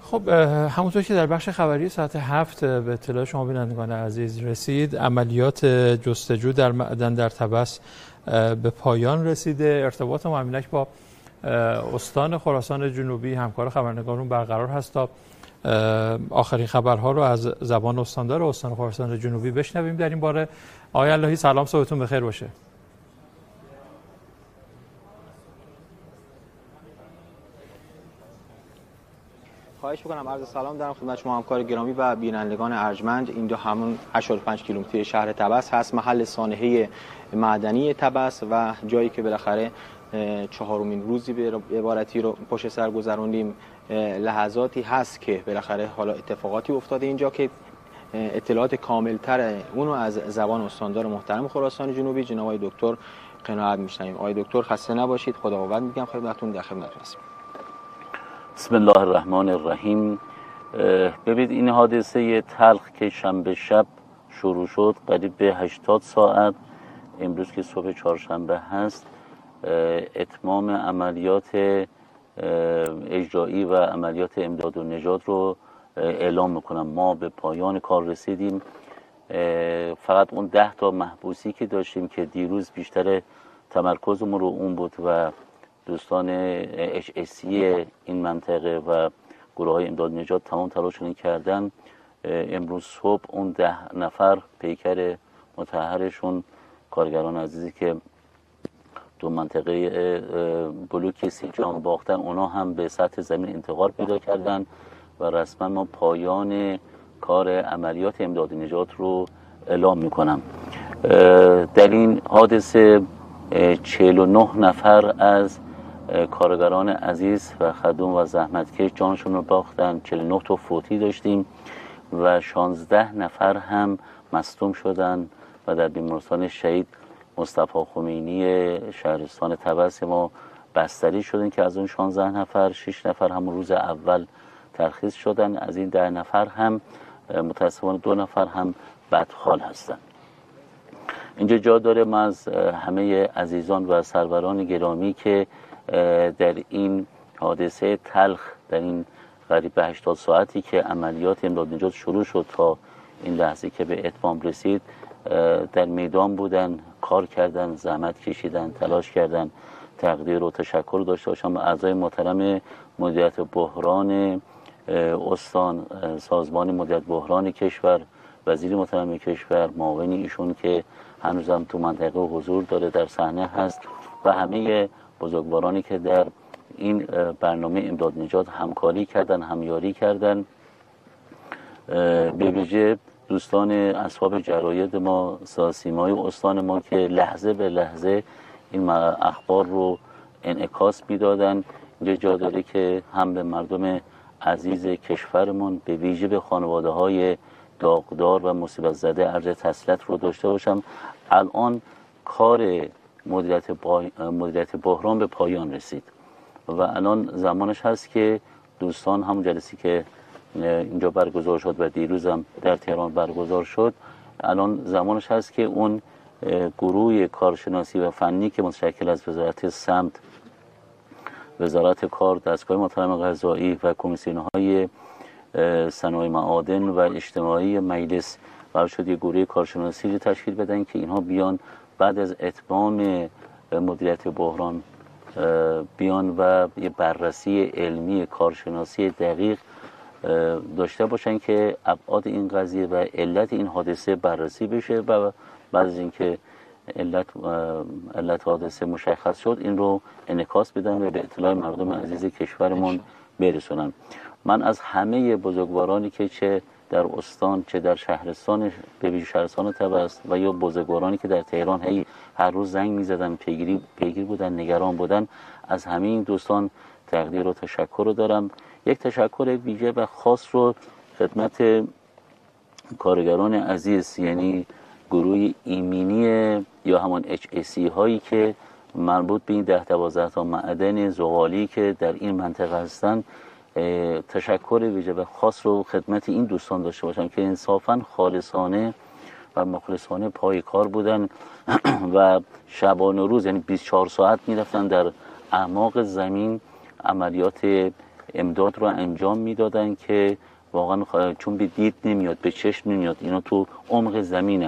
خب همونطور که در بخش خبری ساعت 7 به اطلاع شما بینندگان عزیز رسید، عملیات جستجو در معدن در طبس به پایان رسیده. ارتباط ما همینک با استان خراسان جنوبی همکار خبرنگارون برقرار هست تا آخرین خبرها رو از زبان استاندار استان خراسان جنوبی بشنویم در این باره. آقای اللهی سلام، صبحتون بخیر باشه. خواهش می‌کنم. عرض سلام دارم خدمت شما همکار گرامی و بینندگان ارجمند. اینجا همون 85 کیلومتری شهر طبس هست، محل سانحه معدنی طبس و جایی که بالاخره چهارمین روزی به عبارتی رو پشت سر گذروندیم. لحظاتی هست که بالاخره حالا اتفاقاتی افتاده اینجا که اطلاعات کاملتر اونو از زبان استاندار محترم خراسان جنوبی جناب آقای دکتر قناعت میشنویم. آقای دکتر خسته نباشید، خداوند میگم خدمتتون، در خدمتتون هستیم. بسم الله الرحمن الرحیم. ببینید این حادثه تلخ که شنبه شب شروع شد قریب به 80 ساعت، امروز که صبح چهارشنبه هست اتمام عملیات اجرایی و عملیات امداد و نجات رو اعلام میکنم. ما به پایان کار رسیدیم. فقط اون 10 تا محبوسی که داشتیم که دیروز بیشتر تمرکزمون رو اون بود و دوستان HSC این منطقه و گروه های امداد نجات تمام تلاششون کردن. امروز صبح اون 10 نفر پیکر مطهرشون، کارگران عزیزی که دو منطقه بلوک سیجان باختن، اونا هم به سطح زمین انتقال پیدا کردن و رسما ما پایان کار عملیات امداد نجات رو اعلام میکنم. در این حادثه 49 نفر از کارگران عزیز و خدوم و زحمتکش جانشون رو باختن. 49 تا فوتی داشتیم و 16 نفر هم مصدوم شدن و در بیمارستان شهید مصطفی خمینی شهرستان طبس ما بستری شدن که از اون 16 نفر 6 نفر همون روز اول ترخیص شدن. از این 10 نفر هم متاسفانه 2 نفر هم بدحال هستن. اینجا جا داره ما از همه عزیزان و سروران گرامی که در این حادثه تلخ، در این قریب به 80 ساعتی که عملیات امداد نجات شروع شد تا این لحظه که به اتمام رسید در میدان بودن، کار کردن، زحمت کشیدن، تلاش کردن. تقدیر و تشکر داشته باشم به اعضای محترم مدیریت بحران استان، سازمان مدیریت بحران کشور، وزیر محترم کشور، معاون ایشون که هنوزم تو منطقه حضور داره، در صحنه هست و همه بزرگوارانی که در این برنامه امداد نجات همکاری کردن، همیاری کردن. به ویژه دوستان اصحاب جراید ما، سیمای استان ما که لحظه به لحظه این اخبار رو انعکاس میدادن. اینجا جا داره که هم به مردم عزیز کشورمون، به ویژه به خانواده های داغدار و مصیبت زده عرض تسلیت رو داشته باشم. الان کار مدیریت بحران به پایان رسید و الان زمانش هست که دوستان، همون جلسه که اینجا برگزار شد و دیروز هم در تهران برگزار شد، الان زمانش هست که اون گروه کارشناسی و فنی که متشکل از وزارت سمت، وزارت کار، دستگاه محترم قضایی و کمیسیون‌های صنایع معادن و اجتماعی مجلس قرار شد یه گروه کارشناسی رو تشکیل بدن که اینها بیان بعد از اتمام مدیریت بحران بیان و یه بررسی علمی کارشناسی دقیق داشته باشن که ابعاد این قضیه و علت این حادثه بررسی بشه و بعد از اینکه علت حادثه مشخص شد این رو انعکاس بدن و به اطلاع مردم عزیز کشورمون برسونن. من از همه بزرگوارانی که چه در استان چه در شهرستان، به ویژه شهرستان طبس و یا بزرگوارانی که در تهران هر روز زنگ می‌زدن، پیگیر بودن، نگران بودن، از همه این دوستان تقدیر و تشکر رو دارم. یک تشکر ویژه و خاص رو خدمت کارگران عزیز، یعنی گروه ایمنی یا همان HSC هایی که مربوط به این 10-12 تا معدن زغالی که در این منطقه هستن، تشکر ویژه و خاص رو خدمت این دوستان داشته باشم که انصافاً خالصانه و مخلصانه پای کار بودن و شبانه روز، یعنی 24 ساعت میرفتن در اعماق زمین عملیات امداد رو انجام میدادن که واقعا چون به دید نمیاد، به چشم نمیاد، اینا تو عمق زمینن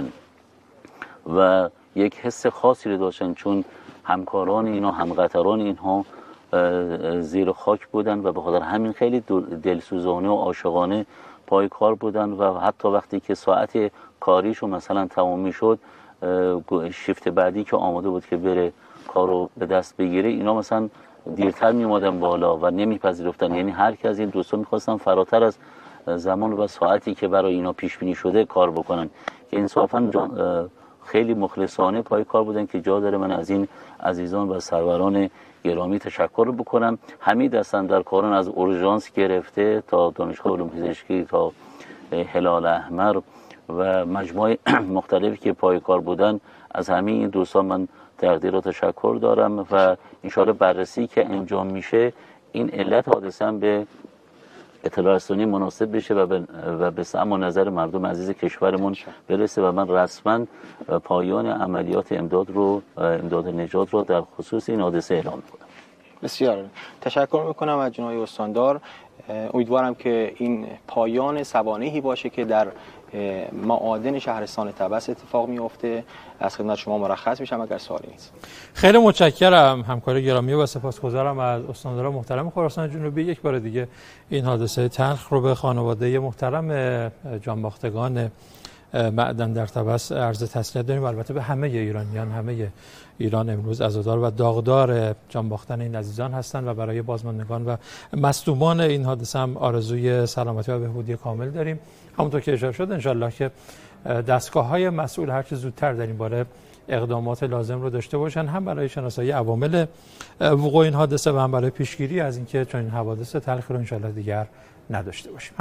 و یک حس خاصی رو داشتن، چون همکاران اینا، همقطران اینها زیر خاک بودن و به خاطر همین خیلی دلسوزانه و عاشقانه پای کار بودن و حتی وقتی که ساعت کاریشو مثلا تمام میشد، شیفت بعدی که آماده بود که بره کارو به دست بگیره، اینا مثلا دیرتر میومدن بالا و نمیپذیرفتن. یعنی هر کی از این دوستان میخواستن فراتر از زمان و ساعتی که برای اینا پیش بینی شده کار بکنن، که انصافا خیلی مخلصانه پای کار بودن که جا داره من از این عزیزان و سروران گرامی تشکر بکنم. همین دستن در کاران از اورژانس گرفته تا دانشگاه علوم پزشکی تا هلال احمر و مجموعه مختلفی که پای کار بودن، از همه این دوستان من تقدیر و تشکر دارم و انشاءالله بررسی که انجام میشه این علت حادثه هم به اطلاع رسانی مناسب بشه و به سمع و نظر مردم عزیز کشورمون برسه و من رسما پایان عملیات امداد نجات رو در خصوص این حادثه اعلام میکنم. بسیار تشکر میکنم از جناب استاندار. امیدوارم که این پایان سوانحی باشه که در معادن شهرستان طبس اتفاق میفته. از خدمت شما مرخص میشم اگر سوالی نیست. خیلی متشکرم همکار گرامی و سپاسگزارم از استاندار محترم خراسان جنوبی. یک بار دیگه این حادثه تلخ رو به خانواده محترم جانباختگان معدن در طبس عرض تسلیت داریم. البته به همه ایرانیان، همه ایران امروز عزادار و داغدار جان باختن این عزیزان هستند و برای بازماندگان و مصدومان این حادثه هم آرزوی سلامتی و بهبودی کامل داریم. همونطور که اشاره شد انشالله که دستگاه‌های مسئول هر چه زودتر در این باره اقدامات لازم رو داشته باشن، هم برای شناسایی عوامل وقوع این حادثه و هم برای پیشگیری از اینکه چنین حوادث تلخی رو انشالله دیگر نداشته باشیم.